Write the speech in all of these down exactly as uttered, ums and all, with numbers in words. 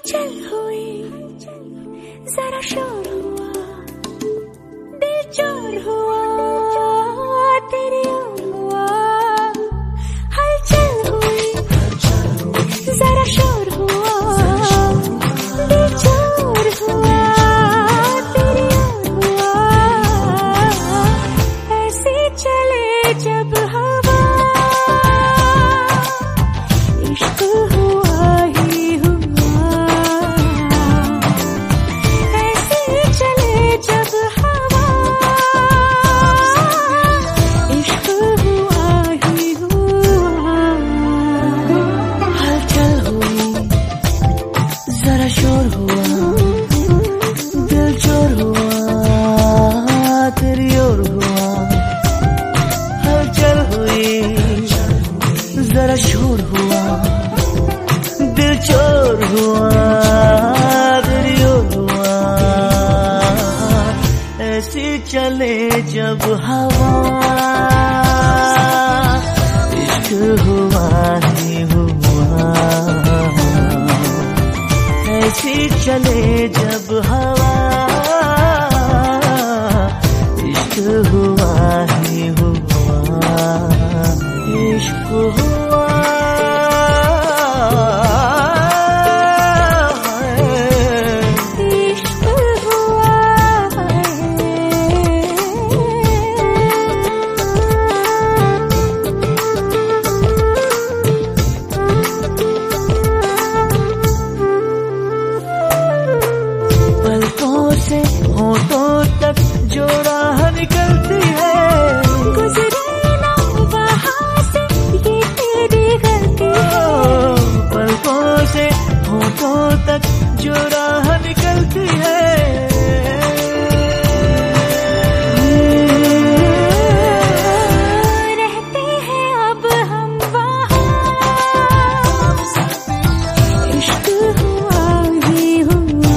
हलचल हुई, जरा शोर हुआ, दिल चोर हुआ, तेरी ओर हुआ। हलचल हुई, जरा शोर हुआ, दिल चोर हुआ, तेरी ओर हुआ। ऐसे चले जब हवा, इश्क हुआ ही हुआ। ऐसे चले जब हवा, इश्क हुआ ही हुआ। हलचल हुई, जरा शोर हुआ, दिल चोर हुआ, तेरी ओर हुआ। हलचल हुई, जरा शोर हुआ, दिल चोर हुआ, तेरी ओर हुआ। ऐसी चले जब हवा, इश्क हुआ ही हुआ। ऐसी चले जब हवा, इश्क हुआ ही हुआ। इश्क हुआ, इश्क हुआ। पलकों से होठों तक जो राह निकलती है, गुजरे ना वहाँ से ये तेरी गलती है। पलकों से होठों तक जो राह निकलती है, रहते हैं अब हम वहाँ। इश्क हुआ ही हुआ।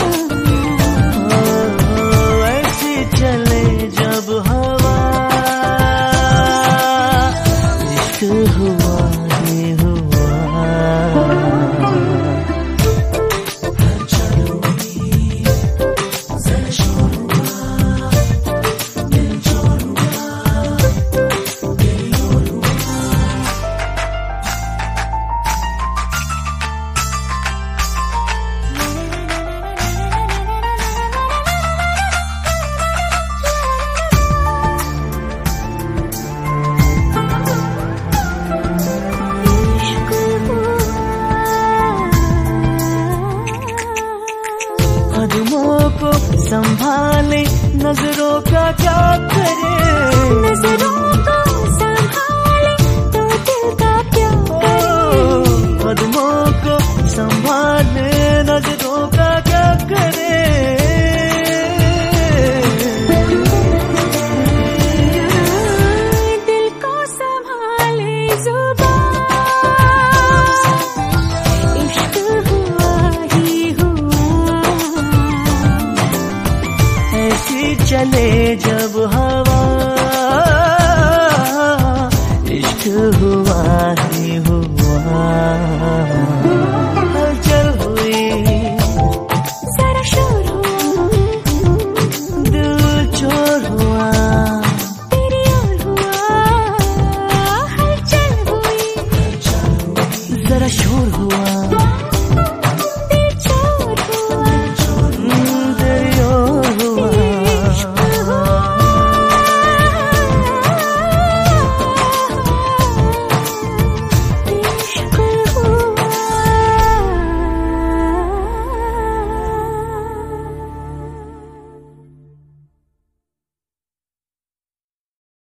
ऐसी चले जब हवा, इश्क हुआ ही हुआ। कदमों को संभाले, नजरों का क्या करे। नजरों को संभाले तो दिल का क्या करे। कदमों को संभाले,